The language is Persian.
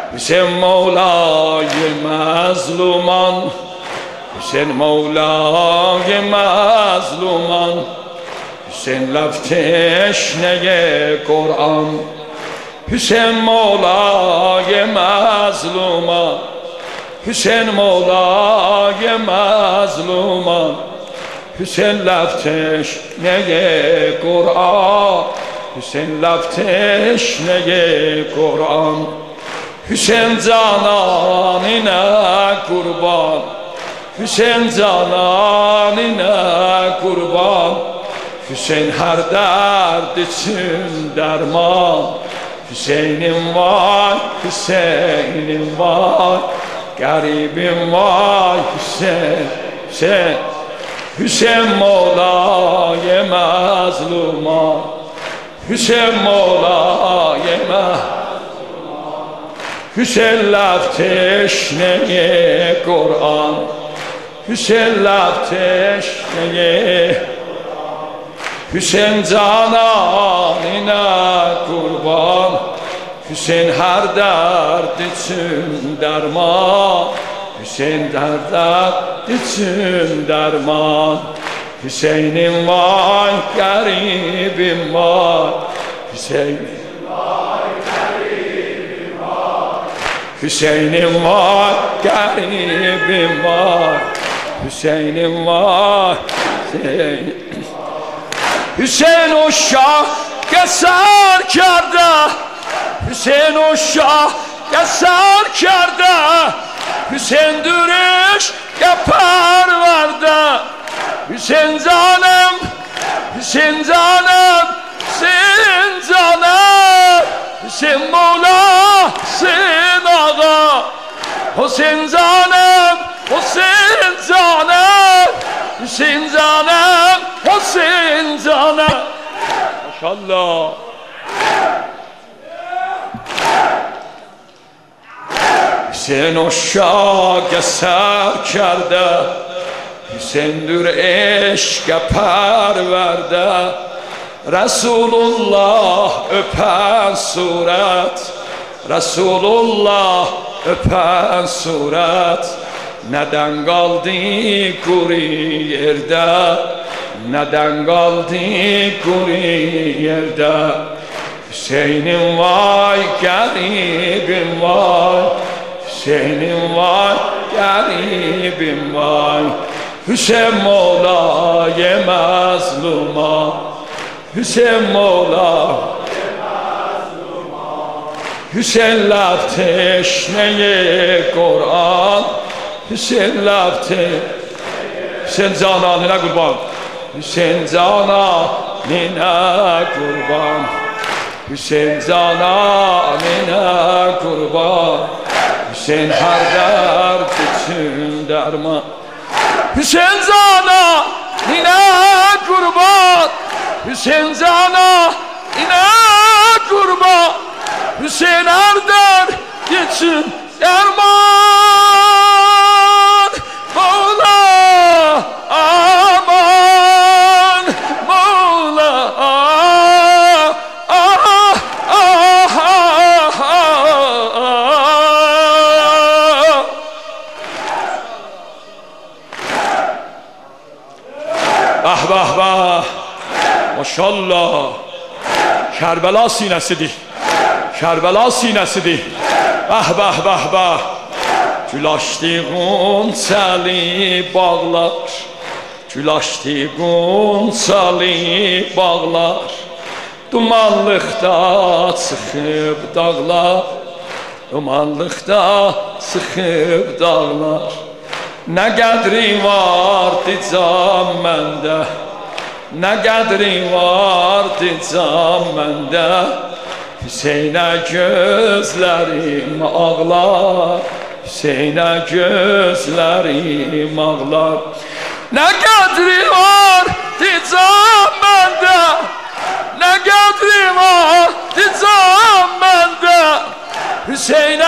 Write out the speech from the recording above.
حسین مولای مظلومان، حسین مولای مظلومان، حسین لب تشنه قرآن، حسین مولای مظلومان، حسین مولای مظلومان، حسین لب تشنه قرآن، حسین لب تشنه قرآن، حسین جانانی نه قربان، حسین جانانی نه قربان، حسین هر درد چون درمان، حسینیم وای حسینیم وای غریبیم وای حسین حسین حسین مولای مظلومان، حسین مولای مظلومان، حسین لب تشنه قرآن، حسین لب تشنه، حسین جانانی نه قربان، حسین هر درد چون درمان، حسین در درد چون درمان، حسینیم وای غریبیم وای حسینیم وای غریبیم وای حسینیم وای غریبیم وای حسینیم وای حسین و شاه قصر کرده، حسین و شاه قصر کرده، حسین دورش پرورده، حسین جانم حسین جانم حسین جانم، حسین مولا حسین آقا، حسین جانم حسین جانم، حسین جانم حسین جانم. ماشاءالله. حسین و شاه قصر کرده، حسین دور عشق پرورده، رسول الله öpen صورت، رسول الله öpen صورت، neden kaldı kuru yerde, neden kaldı kuru yerde, Hüseyin'im vay garibim vay, Hüseyin'im vay garibim vay, Hüseyin Mevla'ye mazluma, Hüseyin Mevla'ye mazluma, Hüseyin laf teşneye Kur'an, Hüseyin laf teşneye, Hüseyin cananına kurban, Hüseyin cananına kurban, Hüseyin cananına kurban, Hüseyin her dert için derman, Hüseyin cananına kurban, Hüseyin cananına kurban, Hüseyin her dert için derman, Mevla aman, Mevla bah bah bah, maşallah. Kerbela sinesidir, Kerbela sinesidir. Bah bah bah bah. Gül açdığın çəli bağlar, gül açdığın çəli bağlar, dumanlıqda çıxıb dağlar, dumanlıqda çıxıb dağlar. Nə qədri vardı can məndə, nə qədri vardı can məndə, Hüseynə gözlərim ağlar, Hüseynə gözlərim ağlar. Nə qədri vardı can məndə, nə qədri vardı can məndə, Hüseynə